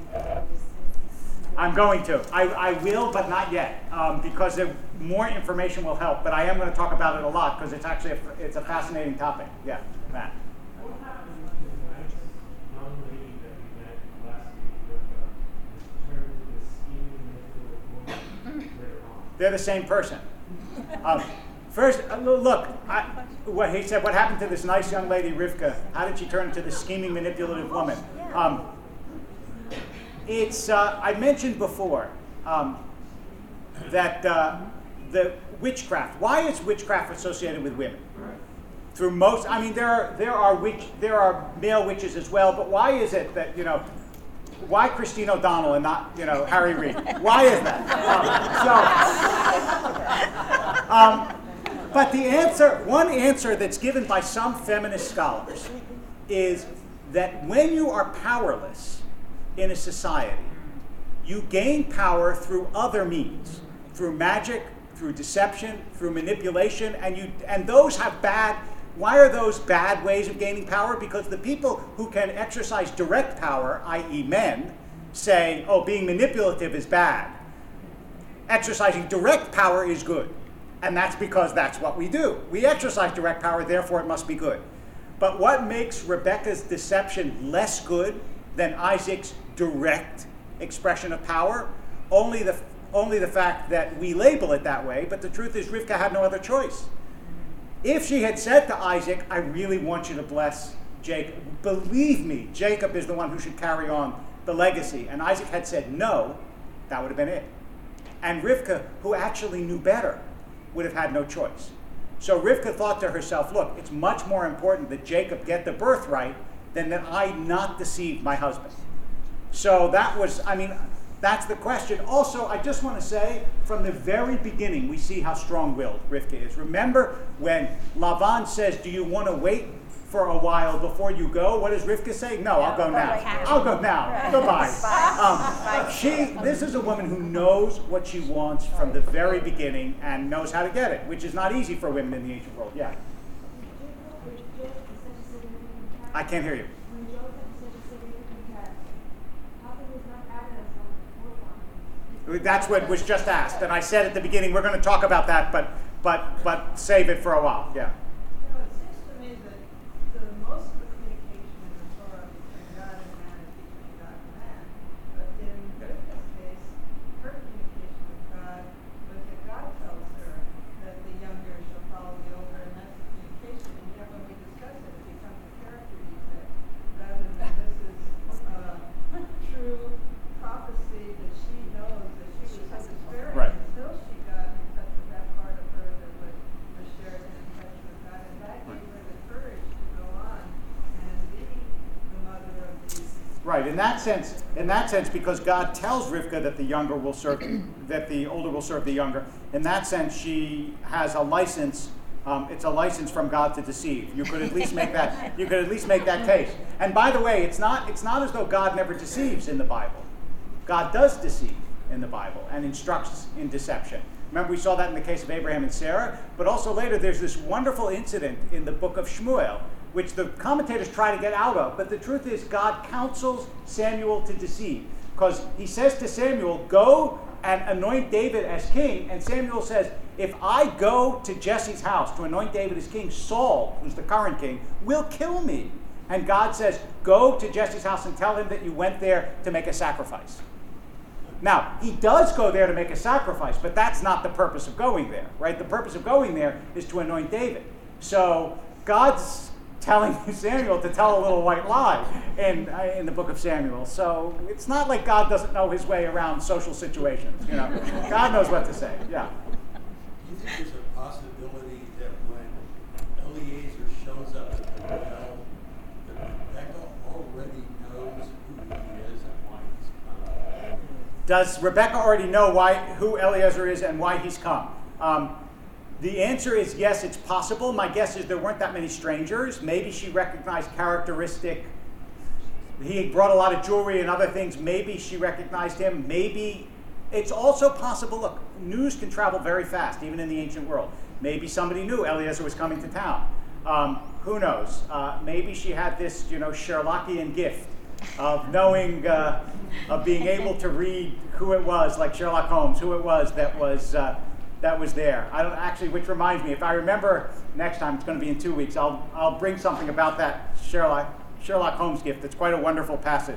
Speaker 1: I'm going to. I will, but not yet, because more information will help. But I am going to talk about it a lot because it's actually it's a fascinating topic. Yeah, Matt.
Speaker 7: What happened to the nice young lady that we met last week with turned into this scheming manipulative woman later on?
Speaker 1: They're the same person. First, look, what he said, what happened to this nice young lady, Rivka? How did she turn into this scheming, manipulative woman? I mentioned before that the witchcraft, why is witchcraft associated with women? Through most, I mean, there are male witches as well, but why is it that, why Christine O'Donnell and not, Harry Reid? Why is that? But one answer that's given by some feminist scholars is that when you are powerless in a society, you gain power through other means, through magic, through deception, through manipulation, and those have bad. Why are those bad ways of gaining power? Because the people who can exercise direct power, i.e. men, say, oh, being manipulative is bad. Exercising direct power is good. And that's because that's what we do. We exercise direct power, therefore it must be good. But what makes Rebekah's deception less good than Isaac's direct expression of power? Only the fact that we label it that way, but the truth is Rivka had no other choice. If she had said to Isaac, I really want you to bless Jacob, believe me, Jacob is the one who should carry on the legacy, and Isaac had said no, that would have been it. And Rivka, who actually knew better, would have had no choice. So Rivka thought to herself, look, it's much more important that Jacob get the birthright than that I not deceive my husband. So that's the question. Also, I just want to say, from the very beginning, we see how strong-willed Rivka is. Remember when Lavan says, do you want to wait for a while before you go? What does Rivka say? No, I'll go now. I'll go now.
Speaker 2: Right.
Speaker 1: Goodbye. This is a woman who knows what she wants from the very beginning and knows how to get it, which is not easy for women in the ancient world. Yeah. I can't hear you. That's what was just asked, and I said at the beginning we're going to talk about that, but save it for a while. Yeah.
Speaker 8: It seems to me that most of the communication in the Torah between God and man is between God and man. But in Rivka's case, her communication with God was that God tells her that the younger shall follow the older, and that's the communication. And yet when we discuss it, it becomes a character defect rather than this is true prophecy that she knows that she was so experienced
Speaker 1: Right.
Speaker 8: until she got in touch with that part of her that was shared and in touch
Speaker 1: Right. In that sense, because God tells Rivka that the younger will serve, that the older will serve the younger. In that sense, she has a license. It's a license from God to deceive. You could at least make that. You could at least make that case. And by the way, it's not as though God never deceives in the Bible. God does deceive in the Bible and instructs in deception. Remember, we saw that in the case of Abraham and Sarah. But also later, there's this wonderful incident in the book of Shmuel, which the commentators try to get out of. But the truth is, God counsels Samuel to deceive. Because he says to Samuel, go and anoint David as king. And Samuel says, if I go to Jesse's house to anoint David as king, Saul, who's the current king, will kill me. And God says, go to Jesse's house and tell him that you went there to make a sacrifice. Now, he does go there to make a sacrifice, but that's not the purpose of going there, right? The purpose of going there is to anoint David. So God's telling Samuel to tell a little white lie in the book of Samuel. So it's not like God doesn't know his way around social situations. You know, God knows what to say. Yeah.
Speaker 9: Do you think there's a possibility that when Eliezer shows up at the well, that Rebecca already knows who he is and why he's come?
Speaker 1: Does Rebecca already know who Eliezer is and why he's come? The answer is yes, it's possible. My guess is there weren't that many strangers. Maybe she recognized characteristic. He brought a lot of jewelry and other things. Maybe she recognized him. Maybe it's also possible. Look, news can travel very fast, even in the ancient world. Maybe somebody knew Eliezer was coming to town. Who knows? Maybe she had this, Sherlockian gift of knowing, of being able to read who it was, like Sherlock Holmes, who it was that was there. I don't actually, which reminds me, if I remember next time, it's going to be in 2 weeks, I'll bring something about that Sherlock Holmes gift. It's quite a wonderful passage.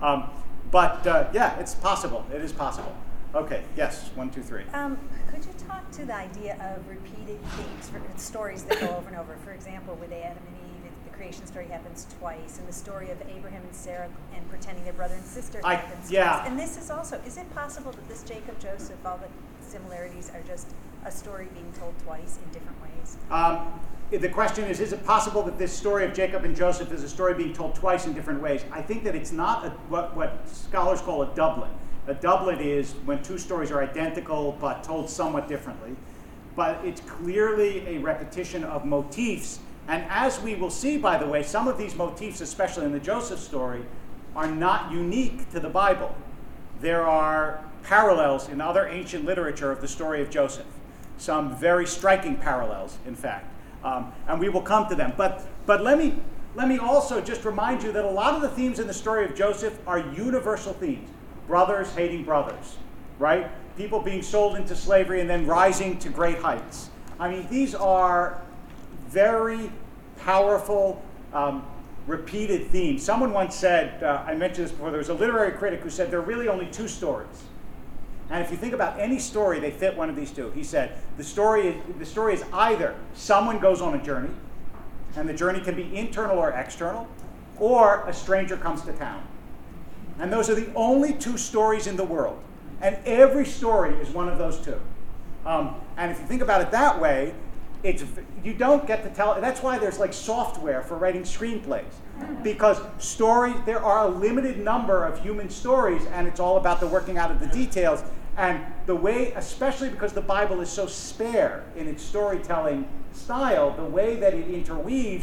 Speaker 1: Yeah, it's possible. It is possible. Okay, yes, 1, 2, 3.
Speaker 10: Could you talk to the idea of repeated themes, stories that go over and over? For example, with Adam and Eve, the creation story happens twice, and the story of Abraham and Sarah and pretending they're brother and sister happens twice. And this is also, is it possible that this Jacob, Joseph, all the similarities are just a story being told twice in different ways?
Speaker 1: The question is it possible that this story of Jacob and Joseph is a story being told twice in different ways? I think that it's not what scholars call a doublet. A doublet is when two stories are identical but told somewhat differently. But it's clearly a repetition of motifs. And as we will see, by the way, some of these motifs, especially in the Joseph story, are not unique to the Bible. There are parallels in other ancient literature of the story of Joseph. Some very striking parallels, in fact. And we will come to them. But let me also just remind you that a lot of the themes in the story of Joseph are universal themes. Brothers hating brothers, right? People being sold into slavery and then rising to great heights. I mean, these are very powerful, repeated themes. Someone once said, I mentioned this before, there was a literary critic who said there are really only two stories. And if you think about any story, they fit one of these two. He said, the story is either someone goes on a journey, and the journey can be internal or external, or a stranger comes to town. And those are the only two stories in the world. And every story is one of those two. And if you think about it that way, you don't get to tell. That's why there's like software for writing screenplays. Because there are a limited number of human stories, and it's all about the working out of the details. And the way, especially because the Bible is so spare in its storytelling style, the way that it interweaves,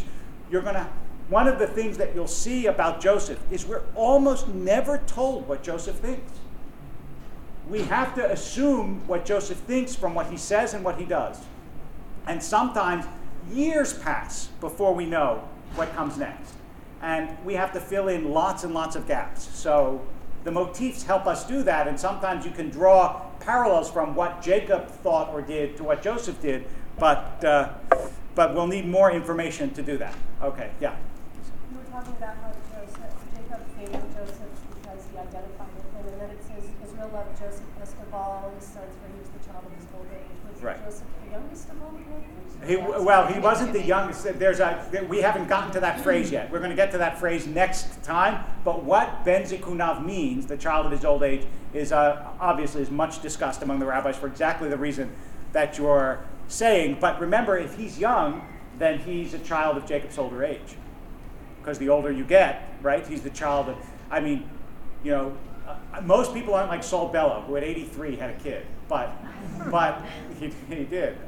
Speaker 1: one of the things that you'll see about Joseph is we're almost never told what Joseph thinks. We have to assume what Joseph thinks from what he says and what he does. And sometimes years pass before we know what comes next. And we have to fill in lots and lots of gaps. So the motifs help us do that, and sometimes you can draw parallels from what Jacob thought or did to what Joseph did, but we'll need more information to do that. Okay, yeah.
Speaker 6: You were talking about how Jacob favored Joseph because he identified with him, and then it says Israel loved Joseph best of all his sons, for he was the child of his old age. Was
Speaker 1: right.
Speaker 6: Joseph the youngest of all the brothers?
Speaker 1: He wasn't the youngest. We haven't gotten to that phrase yet. We're going to get to that phrase next time. But what Ben Zikunav means, the child of his old age, is obviously is much discussed among the rabbis for exactly the reason that you're saying. But remember, if he's young, then he's a child of Jacob's older age. because the older you get, right? He's the child of, I mean, you know, most people aren't like Saul Bellow, who at 83 had a kid, but he did.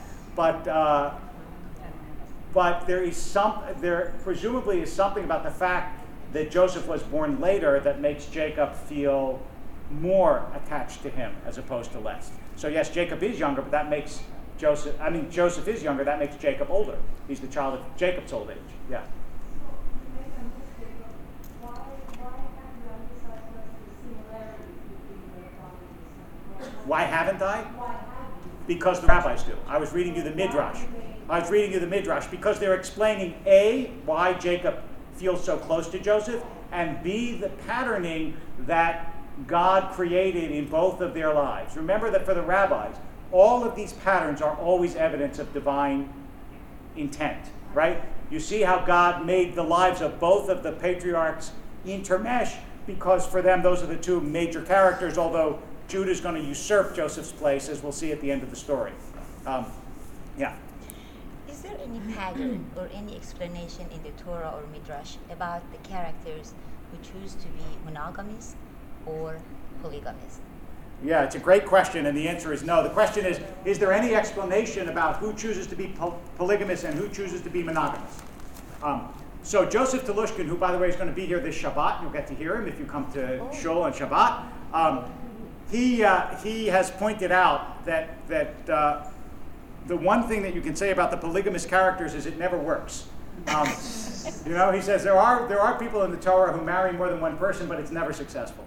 Speaker 1: But there presumably is something about the fact that Joseph was born later that makes Jacob feel more attached to him as opposed to less. So yes, Jacob is younger, but that makes Joseph is younger, that makes Jacob older. He's the child of Jacob's old age. Yeah. Why haven't I? Because the rabbis do. I was reading you the Midrash. Because they're explaining A, why Jacob feels so close to Joseph, and B, the patterning that God created in both of their lives. Remember that for the rabbis, all of these patterns are always evidence of divine intent, right? You see how God made the lives of both of the patriarchs intermesh, because for them those are the two major characters, although Judah's going to usurp Joseph's place, as we'll see at the end of the story. Yeah.
Speaker 11: Is there any pattern or any explanation in the Torah or Midrash about the characters who choose to be monogamous or polygamous?
Speaker 1: Yeah, it's a great question, and the answer is no. The question is there any explanation about who chooses to be polygamous and who chooses to be monogamous? So Joseph Telushkin, who, by the way, is going to be here this Shabbat, you'll get to hear him if you come to Shul on Shabbat, he has pointed out that the one thing that you can say about the polygamous characters is it never works. You know, he says there are people in the Torah who marry more than one person, but it's never successful.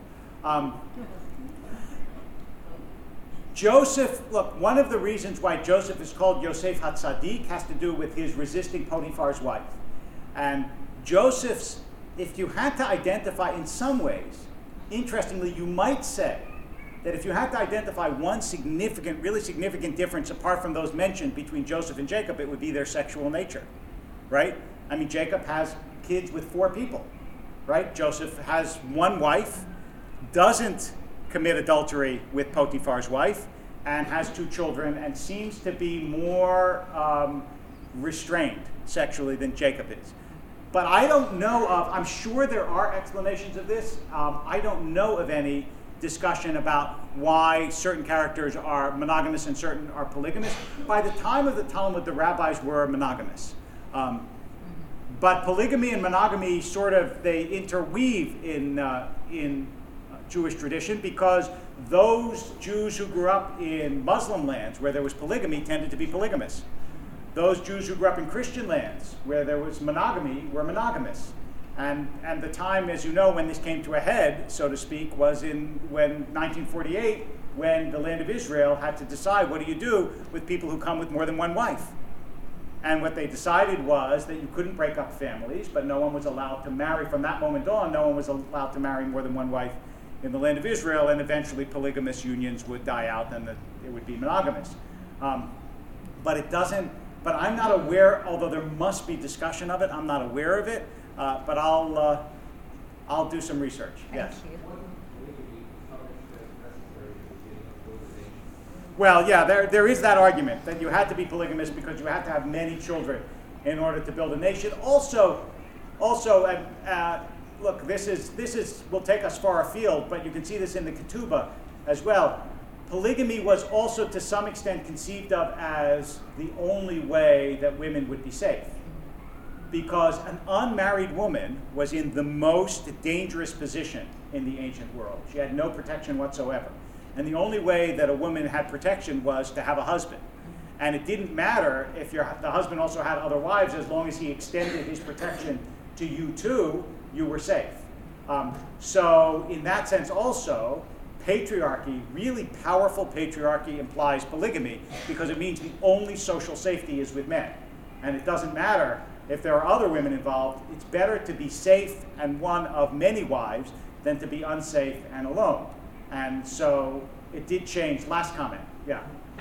Speaker 1: Joseph, look, one of the reasons why Joseph is called Yosef HaTzadik has to do with his resisting Potiphar's wife. And Joseph's, if you had to identify in some ways, interestingly, you might say that if you had to identify one really significant difference apart from those mentioned between Joseph and Jacob, it would be their sexual nature, right? I mean, Jacob has kids with 4 people, right? Joseph has one wife, doesn't commit adultery with Potiphar's wife, and has 2 children, and seems to be more restrained sexually than Jacob is. But I don't know I'm sure there are explanations of this. I don't know of any discussion about why certain characters are monogamous and certain are polygamous. By the time of the Talmud, the rabbis were monogamous. But polygamy and monogamy they interweave in Jewish tradition, because those Jews who grew up in Muslim lands where there was polygamy tended to be polygamous. Those Jews who grew up in Christian lands where there was monogamy were monogamous. And the time, as you know, when this came to a head, so to speak, was when 1948, when the land of Israel had to decide what do you do with people who come with more than one wife. And what they decided was that you couldn't break up families, but no one was allowed to marry. From that moment on, no one was allowed to marry more than one wife in the land of Israel, and eventually polygamous unions would die out and it would be monogamous. But I'm not aware, although there must be discussion of it, I'm not aware of it. But I'll do some research. Yes.
Speaker 11: Thank you.
Speaker 1: Well, yeah, there is that argument that you had to be polygamous because you had to have many children in order to build a nation. Also, look, this will take us far afield, but you can see this in the Ketubah as well. Polygamy was also to some extent conceived of as the only way that women would be safe, because an unmarried woman was in the most dangerous position in the ancient world. She had no protection whatsoever. And the only way that a woman had protection was to have a husband. And it didn't matter if the husband also had other wives, as long as he extended his protection to you too, you were safe. So in that sense also, patriarchy, really powerful patriarchy, implies polygamy, because it means the only social safety is with men. And it doesn't matter if there are other women involved. It's better to be safe and one of many wives than to be unsafe and alone. And so it did change. Last comment. Yeah.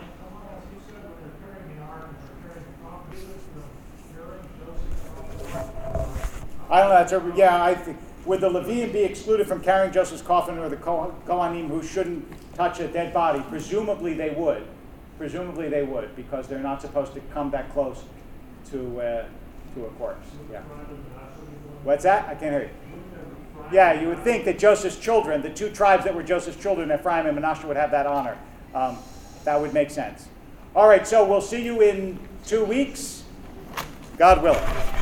Speaker 1: I don't know. I think, would the Leviim be excluded from carrying Joseph's coffin, or the Kohanim who shouldn't touch a dead body? Presumably they would. Because they're not supposed to come that close to to a corpse. Yeah. What's that? I can't hear you. Yeah, you would think that Joseph's children, the two tribes that were Joseph's children, Ephraim and Manasseh, would have that honor. That would make sense. All right, so we'll see you in 2 weeks, God willing.